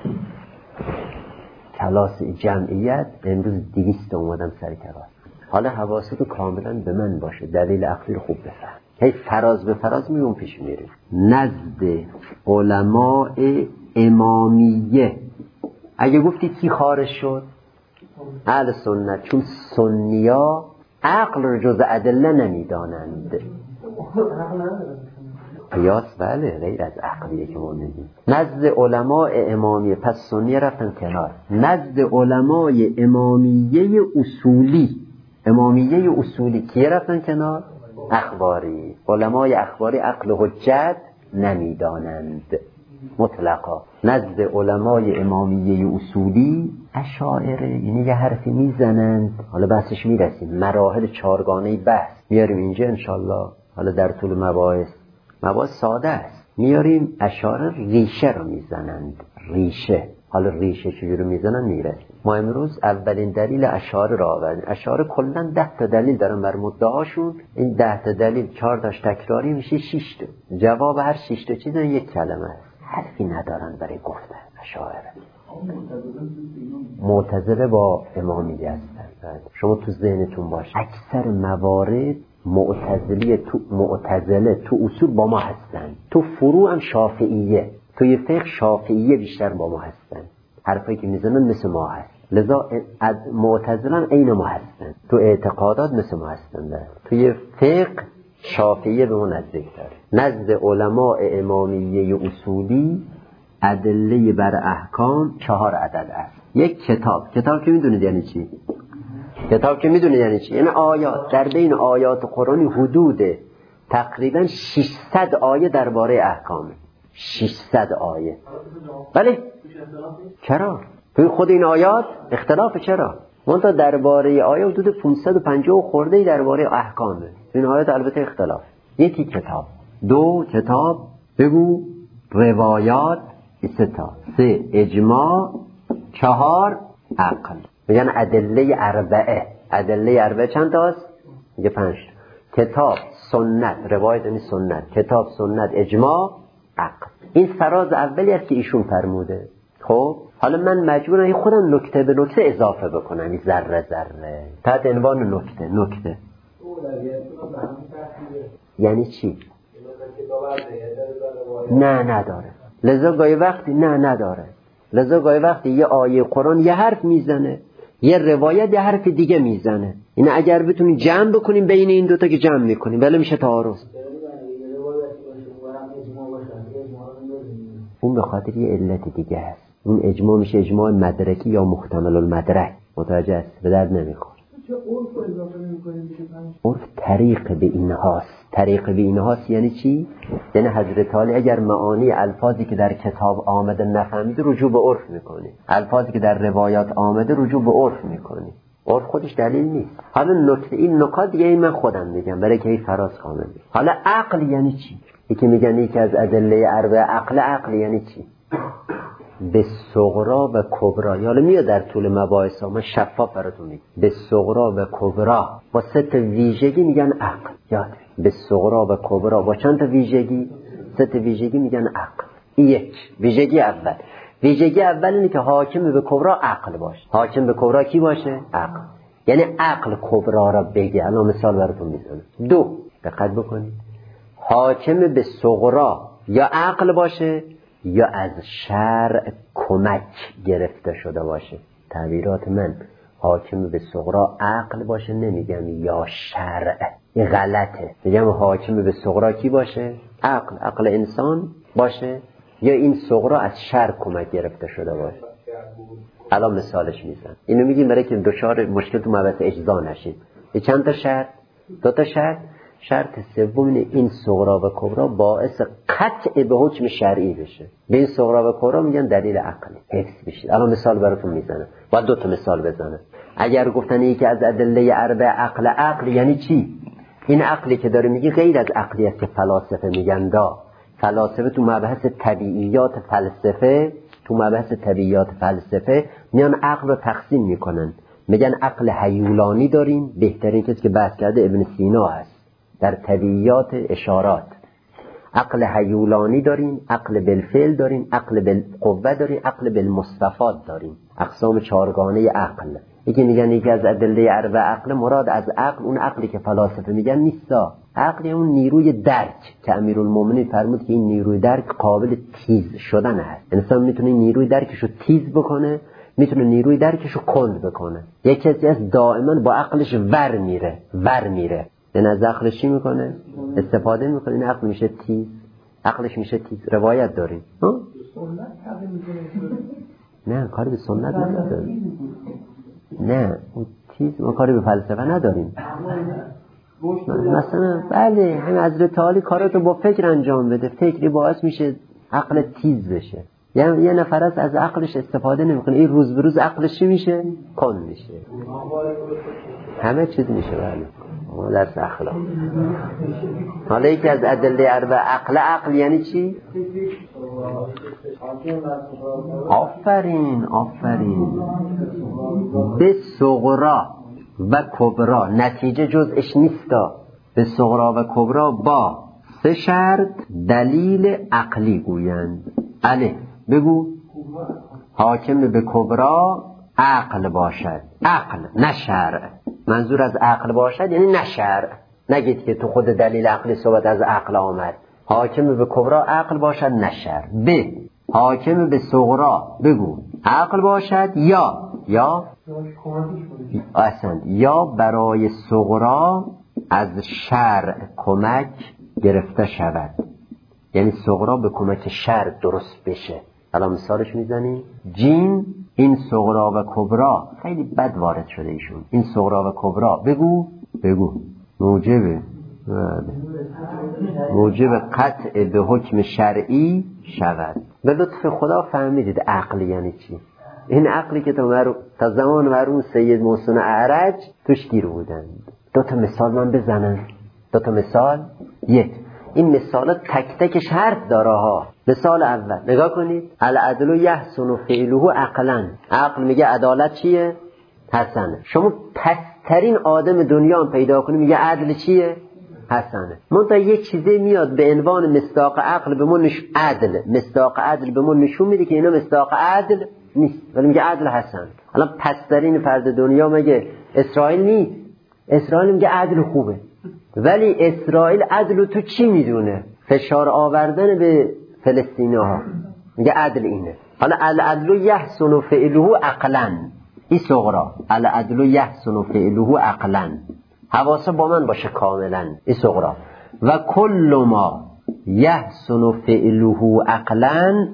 کلاس جمعیت، امروز دویست اومدم سر کلاس. حالا حواست کاملا به من باشه، دلیل عقلی رو خوب بفهم. هی فراز به فراز میون پیش میریم. نزد علماء امامیه اگه گفتی کی خارج شد؟ اهل سنت، چون سنیا عقل رو جز ادله نمیدانند. قیاس بله غیر از عقلیه که ما میگیم. نزد علماء امامیه، پس سنیه رفتن کنار. نزد علماء امامیه اصولی، امامیه اصولی کیه رفتن کنار؟ اخباری. علماء اخباری عقل و حجت نمیدانند مطلقا. نزد علمای امامیه اصولی اشاعره، یعنی یه حرفی میزنند، حالا بحثش میرسیم، مراحل چارگانه بحث میاریم اینجا انشالله. حالا در طول مباحث مباحث ساده است میاریم. اشاعره ریشه رو میزنند، ریشه. حالا ریشه چجوری میزنن میرسیم. ما امروز اولین دلیل اشاعره را آوردیم. اشاعره کلا ده تا دلیل دارن بر مدعاشون. این ده تا دلیل چهار تاش تکراری میشه شش تا. جواب هر شش تا چیز یک کلمه است. حرفی ندارن برای گفتن. اشاعره معتزله با امامیه هستن. شما تو ذهنتون باشه اکثر موارد معتزلی تو معتزله تو اصول با ما هستن، تو فروع هم شافعیه، توی فقه شافعیه بیشتر با ما هستن. حرفایی که میزنن مثل ما هست، لذا معتزله هم عین ما هستن. تو اعتقادات مثل ما هستن، ده. توی فقه شافعیه به ما نزدیک داره. نزد علماء امامیه اصولی ادله بر احکام چهار عدد است. یک کتاب، کتاب که میدونید یعنی چی؟ کتاب که میدونید یعنی چی؟ یعنی آیات، در بین آیات قرآنی حدود تقریبا ششصد آیه درباره احکامه. ششصد آیه. بله چرا؟ توی خود این آیات اختلاف چرا؟ منتها درباره آیه حدود پانصد و پنجاه خورده درباره احکامه. این آیات البته اختلاف. یکی کتاب، دو کتاب، بگو روایات، سه تا، سه اجماع، چهار عقل. میگن ادله اربعه. ادله اربعه چند تاست؟ میگه پنج. کتاب، سنت، روایت یعنی سنت، کتاب، سنت، اجماع، عقل. این فراز اولی است که ایشون فرموده. خب حالا من مجبورم خودم نکته به نکته اضافه بکنم، این ذره ذره تحت عنوان نکته. نکته یعنی چی؟ نه نداره. لذا گاهی وقتی نه نداره. لذا گاهی وقتی یه آیه قرآن یه حرف میزنه، یه روایت یه حرف دیگه میزنه. این اگر بتونیم جمع بکنیم بین این دوتا که جمع میکنیم ولی میشه تعارض. اون به خاطر یه علت دیگه هست. اون اجماع میشه اجماع مدرکی یا محتمل المدرک. متوجه است؟ به درد نمیخوره. عرف طریق به اینهاست. طریق به اینهاست یعنی چی؟ یعنی حضرت علی اگر معانی الفاظی که در کتاب آمده نفهمید رجوع به عرف میکنی، الفاظی که در روایات آمده رجوع به عرف میکنی. عرف خودش دلیل نیست. حالا نکته این نکات دیگه این من خودم میگم برای که این فراز کامل بشه. حالا عقل یعنی چی؟ یکی میگن یکی از ادله اربعه عقل. عقل یعنی چی؟ به صغرا و کبرا. حالا میاد در طول مباحث ها من شفاف براتون میگم. به صغرا و کبرا با سه تا ویژگی میگن عقل. یاد به صغرا و کبرا با چند تا ویژگی؟ سه تا ویژگی میگن عقل. یک ویژگی اول. ویژگی اول اینه که حاکم به کبرا عقل باشه. حاکم به کبرا کی باشه؟ عقل. یعنی عقل کبرا را بگه. الان مثال براتون میزنم. دو دقت بکنید. حاکم به صغرا یا عقل باشه یا از شرع کمک گرفته شده باشه. تعبیرات من حاکم به صغرا عقل باشه، نمیگم یا شرع. این غلطه. میگم حاکم به صغرا کی باشه؟ عقل. عقل انسان باشه یا این صغرا از شرع کمک گرفته شده باشه. الان مثالش میزنم. اینو میگیم برای که دچار مشکل تو مبحث اجزا نشیم. چند تا شرط؟ دو تا شرط. شرط سوم این صغرا و کبرا باعث قطع به حکم شرعی بشه. به این صغرا و کبرا میگن دلیل عقلی. حفظ بشید. الان مثال براتون میزنم. باید دو تا مثال بزنم. اگر گفتن یکی از ادله اربع عقل، عقل یعنی چی؟ این عقلی که داره میگی غیر از عقلی است که فلاسفه میگن. دا فلاسفه تو مبحث طبیعیات فلسفه تو مبحث طبیعیات فلسفه میان عقل رو تقسیم میکنن. میگن عقل هیولانی داریم. بهترین کسی که بحث کرده ابن سینا هست در طبیعیات اشارات. عقل هیولانی داریم، عقل بالفعل داریم، عقل بالقوه داریم، عقل بالمستفاد داریم. اقسام چهارگانه عقل. یکی میگن یکی از ادله اربع عقل، مراد از عقل اون عقلی که فلاسفه میگن نیستا. عقل اون نیروی درک که امیرالمومنین فرمود که این نیروی درک قابل تیز شدن است. انسان میتونه نیروی درکشو تیز بکنه، میتونه نیروی درکشو کند بکنه. یک کسی از دائما با عقلش ور میره ور میره یعنی از عقلش چی میکنه؟ استفاده میکنه. این عقل میشه تیز، عقلش میشه تیز. روایت داریم. نه کاری به سنت نداریم. نه اون تیز ما کاری به فلسفه نداریم. مثلا بله همین حضرت علی کاراتو با فکر انجام بده. فکری باعث میشه عقل تیز بشه. یعنی یه نفر از عقلش استفاده نمیکنه، این روز به روز عقلش چی میشه؟ کن میشه. همه چیز میشه. بله ما درس اخلاق. حالا یکی از ادله اربع عقل. عقل یعنی چی؟ آفرین آفرین. به صغرا و کبرا نتیجه جزءش نیستا. به صغرا و کبرا با سه شرط دلیل عقلی گویند. اله بگو. حاکم به کبرا عقل باشد. عقل نه شرع. منظور از عقل باشد یعنی نه شرع. نگید که تو خود دلیل عقلی صحبت از عقل آمد. حاکم به کبرا عقل باشد نه شرع. ب حاکم به صغرا بگو عقل باشد یا یا اصلا یا برای صغرا از شرع کمک گرفته شود. یعنی صغرا به کمک شرع درست بشه. الان مثالش میزنیم. جیم این صغرا و کبرا خیلی بد وارد شده ایشون. این صغرا و کبرا بگو بگو موجب موجب قطع به حکم شرعی شود. به لطف خدا فهمیدید عقل یعنی چی؟ این عقلی که تا, مرو... تا زمان مرحوم سید محسن اعرج توش گیر بودند. دو تا مثال من بزنم. دو تا مثال. یک، این مثالات تک تکش حرف داره ها. مثال اول نگاه کنید. العدل یحسن فعله عقلا. عقل میگه عدالت چیه؟ حسنه. شما پسترین آدم دنیا هم پیدا کنید میگه عدل چیه؟ حسنه. منتها یک چیزی میاد به عنوان مصداق عقل به من نش... عدل مصداق عدل به من نشون میده که اینا مصداق عدل نیست، ولی میگه عدل حسن. الان پسترین فرد دنیا میگه اسرائیل نیست. اسرائیل میگه عدل خوبه، ولی اسرائیل عدل تو چی میدونه؟ فشار آوردن به فلسطینی‌ها. میگه عدل اینه. حالا العدل یحسن فعله عقلا، این صغرا. العدل یحسن فعله عقلا، حواسه با من باشه کاملا. این صغرا. و کل ما یحسن فعله عقلا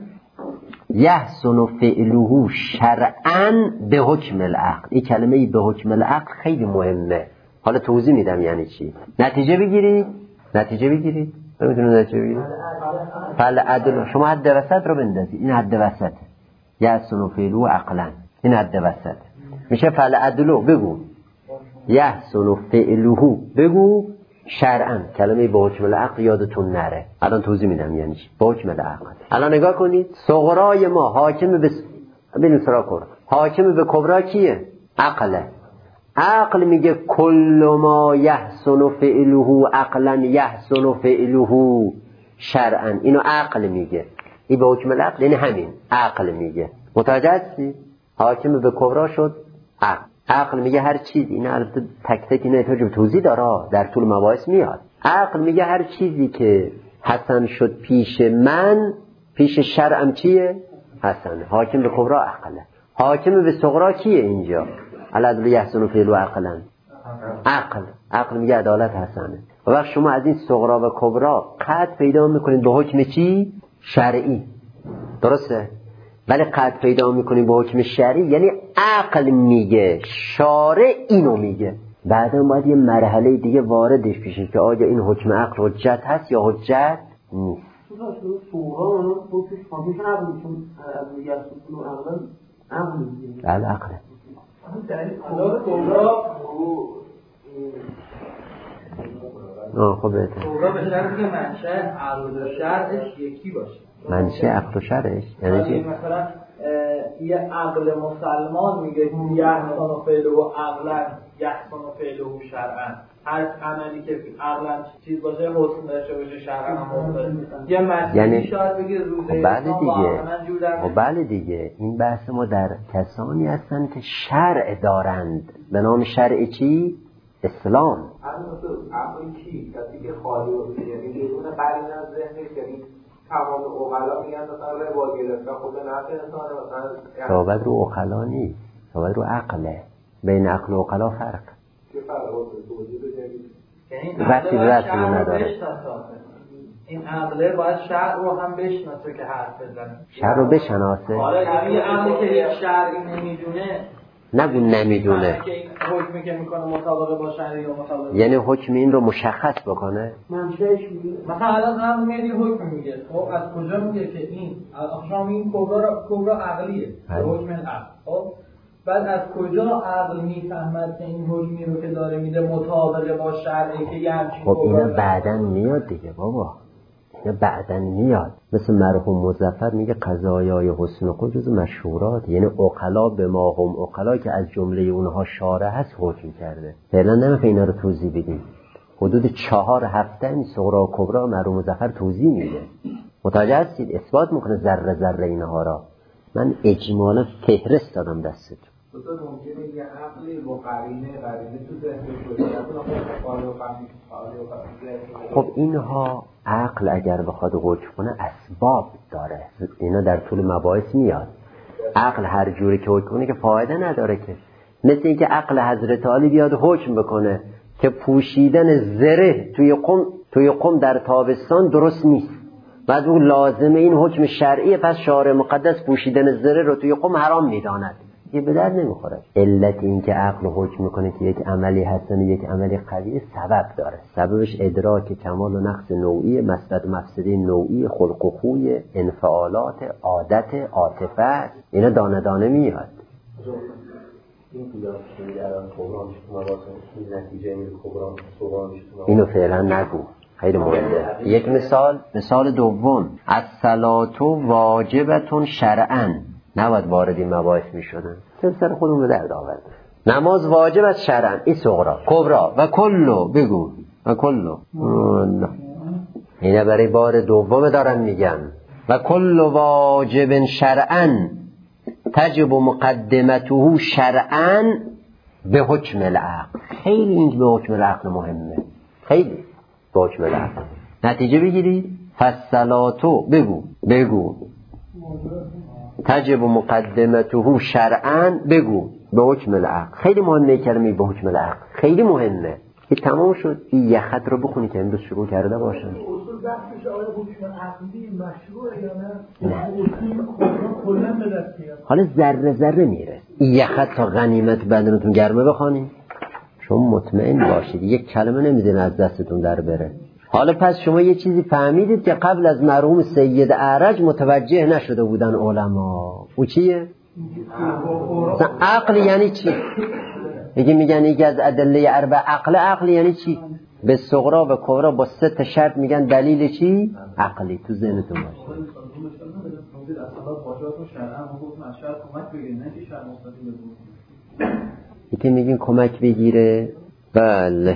یحسن فعله شرعا به حکم العقل. این کلمه به حکم العقل خیلی مهمه. حالا توضیح میدم یعنی چی. نتیجه بگیرید. نتیجه بگیرید. نمیتونید نتیجه بگیرید. فالعدل، شما حد وسط رو بندازید. این حد وسط یحسن فعله عقلا، این حد وسط میشه. فالعدل بگو یحسن فعله بگو شرعا. کلمه به حکم العقل یادتون نره. الان توضیح میدم یعنی چی به حکم العقل. الان نگاه کنید. صغرای ما حاکم به ببین سرا کن. حاکم به کبرا کیه؟ عقله. عقل میگه کل ما یحسن فعله عقلا یحسن فعله شرعا. اینو عقل میگه. این به حکم العقل یعنی همین عقل میگه. متوجه هستی؟ حاکم به کبرا شد عقل. عقل میگه هر چیز، اینا البته تک تک اینا احتیاج به توضیح داره، در طول مباحث میاد. عقل میگه هر چیزی که حسن شد پیش من پیش شرعم چیه؟ حسنه. حاکم به کبرا عقله. حاکم به صغرا کیه اینجا؟ العدل یحسن فعله عقلا. عقل. عقل میگه عدالت حسنه. و وقت شما از این صغرا و کبرا قطع پیدا میکنید به حکم چی؟ شرعی. درسته؟ ولی قطع پیدا میکنیم به حکم شرعی یعنی عقل میگه، شارع اینو میگه. بعدا باید یه مرحله دیگه واردش بشه که آیا این حکم عقل حجت هست یا حجت نیست. العقل آه خب بهتر. صورا به شرطی که منشأ عقل و شرعش یکی باشه. منشأ عقل و شرعش یعنی چی؟ مثلا یه عقل مسلمان میگه یحسن و فعله و عقلا یحسن و فعله و شرعا. هر عملی که عقلا چیز باشه حسن داشته باشه شرعا هم حسن. یه معنی یعنی شاید بگه روزه بله دیگه. و بله دیگه این بحث ما در کسانی هستن که شرع دارند به نام شرع چی؟ اسلام. عقل چی؟ کسی که خالی و یعنی بدون قرین از ذهنش، یعنی تمام عقلا میگن مثلا روا گرفتن خود نفس انسانه مثلا. صحبت رو عقلا نیست، صحبت رو عقله. بین عقل و عقلا فرق. چه فرق هست؟ وقتی رسمی نداره. این عقله باید شرع رو هم بشناسه که حرف بزنه. شرع رو بشناسه؟ حالا یعنی یه عقلی که یک شرعی نمیدونه، نگو نمیدونه، حکمی که میکنه مطابق با شرعی و مطابق، یعنی حکم این رو مشخص بکنه. منشأش میگه مثلا الان هم میاد این حکم میگه، خب از کجا میگه که این شما این کبرا کبرا عقلیه به حکم العقل. خب بعد از کجا عقل میفهمد که این حکمی رو که داره میده مطابق با شرعی که یه همچین خب اینا بعدن میاد دیگه بابا، اینا بعدن میاد. مثل مرحوم مظفر میگه قضایای حسن خود جز مشهورات، یعنی عقلا به ما هم عقلا که از جمله اونها شارع هست حکم کرده. فعلا نمیخواه اینا رو توضیح بدیم. حدود چهار هفته این صغرا و کبرا مرحوم مظفر توضیح میده. متوجه هستید؟ اثبات میکنه ذره ذره اینها را. من اجمالا فهرست دادم دستتون. دوتا ممکنه یه عقلی با قرینه قرینه تو ذهن شده خب اینها عقل اگر بخواد حکم کنه اسباب داره، اینا در طول مباحث میاد. عقل هر جوری که حکم کنه که فایده نداره که. مثل اینکه عقل حضرت علی بیاد حکم بکنه که پوشیدن زره توی قم توی قم در تابستان درست نیست. بعد اون لازمه این حکم شرعیه، پس شارع مقدس پوشیدن زره رو توی قم حرام میداند، یه به درد نمیخوره. علت این که عقل حکم میکنه که یک عملی حسن و یک عملی قوی سبب داره، سببش ادراک کمال و نقص نوعی، مصلحت و مفسده نوعی، خلق و خوی، انفعالات، عادت، عاطفه است. اینا دانه دانه میاد. اینو فعلا نگو، خیلی مهمه. یک مثال، مثال دوم، الصلاة واجبتون شرعاً، نباید وارد این مباحث میشدن، سر خودمون به درد آورد. نماز واجب است شرعاً، این صغرا، کبرا و کلو بگو و کلو. اینه برای بار دوم دارن میگن و کلو واجب شرعاً تجب مقدمته شرعاً به حکم العقل. خیلی این به حکم العقل مهمه، خیلی به حکم العقل. نتیجه بگیری فالصلاتو بگو بگو تجب مقدمته شرعاً بگو به حکم العقل. خیلی مهمه کلمه به حکم العقل، خیلی مهمه. که تمام شد این یه خط رو بخونی که امروز شروع کرده باشن. اصول بحثش آیا حکم عقلی مشروعه یا نه؟ اصول کلا به دست میاد. حالا ذره ذره میره. این یه خط تا غنیمت بدنتون گرمه بخونین، شما مطمئن باشید یک کلمه نمیدین از دستتون در بره. حالا پس شما یه چیزی فهمیدید که قبل از مرحوم سید اعرج متوجه نشده بودن علما. او چیه؟ عقل یعنی چی؟ میگه میگن یکی از ادله اربع عقل. عقل یعنی چی؟ به صغرا و کبرا با سه تا شرط میگن دلیل چی؟ عقلی. تو ذهنتون باشه. یکی میگین کمک بگیره. بله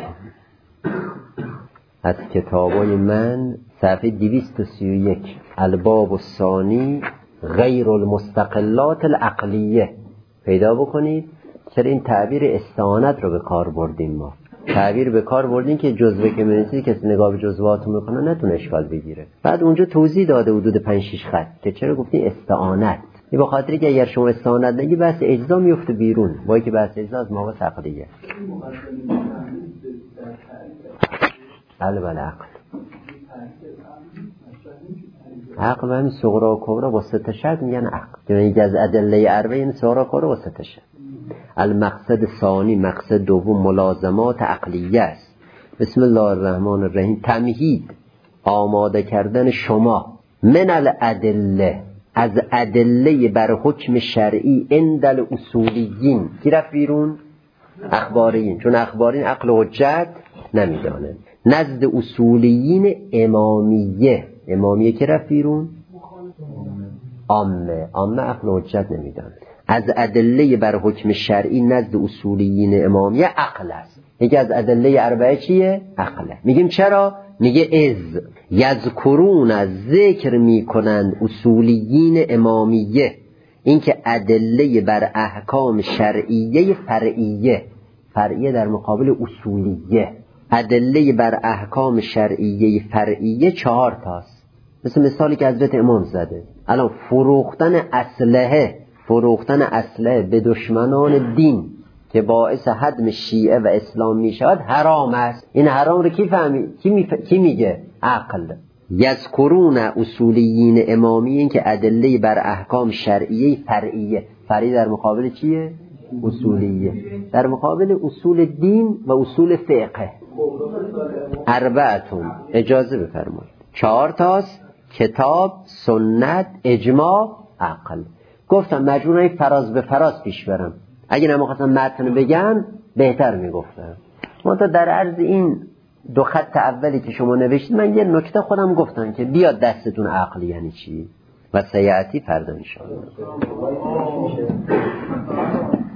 از کتابای من صفحه دویست و سی و یک الباب الثانی غیر المستقلات العقلیه پیدا بکنید. چرا این تعبیر استعانت رو به کار بردیم؟ ما تعبیر به کار بردیم که جزوه که منیسی کسی نگاه به جزواتو میکنه نتونه اشکال بگیره. بعد اونجا توضیح داده حدود پنج شش خط که چرا گفتیم استعانت. این به خاطری که اگر شما استعانت نگی بحث اجزا میفته بیرون، وای که بحث اجزا از مابا عقلیه. بله بله عقل عقل همین صغرا و کبرا با سه تا شرط میگن عقل. که یکی از ادله اربعه این صغرا و کبرا با سه تا شرط. المقصد ثانی، مقصد دوم ملازمات عقلیه است. بسم الله الرحمن الرحیم. تمهید، آماده کردن شما، من الادله، از ادله بر حکم شرعی، عند الاصولیین. کی رفت بیرون؟ اخباریین، چون اخباریین عقل و حجت نمیدانه. نزد اصولیین امامیه. امامیه کی رفت بیرون؟ عامه. عامه عقل و حجت نمیدانه. از ادله بر حکم شرعی نزد اصولیین امامیه عقل است. یکی از ادله اربعه چیه؟ عقله. میگیم چرا؟ میگه از یذکرون، از ذکر میکنند اصولیین امامیه این که ادله بر احکام شرعیه فرعیه. فرعیه در مقابل اصولیه. ادله بر احکام شرعیه فرعیه چهار تاست. مثل مثالی که حضرت امام زده. الان فروختن اسلحه فروختن اسلحه به دشمنان دین که باعث هدم شیعه و اسلام می شود حرام است. این حرام رو کی فهمی؟ کی, می... کی میگه؟ عقل. یذکرون اصولیین امامی این که ادله بر احکام شرعیه فرعیه. فرعی در مقابل چیه؟ اصولیه. در مقابل اصول دین و اصول فقه. اربعتون، اجازه بفرمایید، چهار تاست: کتاب، سنت، اجماع، عقل. گفتم مجبورم فراز به فراز پیش برم. اگه نمیخواستم متن بگم بهتر میگفتم. منتها در عرض این دو خط اولی که شما نوشتید من یه نکته خودم گفتم که بیاد دستتون عقل یعنی چی و سیعتی فردا انشاءالله.